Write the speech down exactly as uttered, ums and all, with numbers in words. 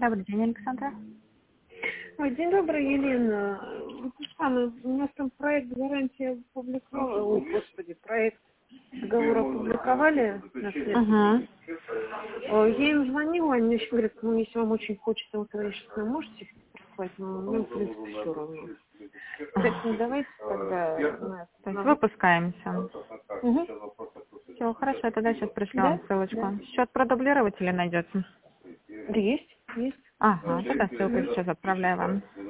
Добрый день, Александра. Ой, день добрый, Елена. Вот то самое, у нас там проект гарантии опубликовали, ой, господи, проект договора опубликовали на след. Угу. Я им звонила, они еще говорят, ну, если вам очень хочется, вы, конечно, можете прислать, но ну, в принципе, все равно. Поэтому давайте тогда... на- То есть на- выпускаемся. Угу. Все, хорошо, тогда сейчас пришлю Да? вам ссылочку. Да. Счет продублировать или найдете? Да, есть, есть. Ага, тогда ссылку сейчас отправляю вам.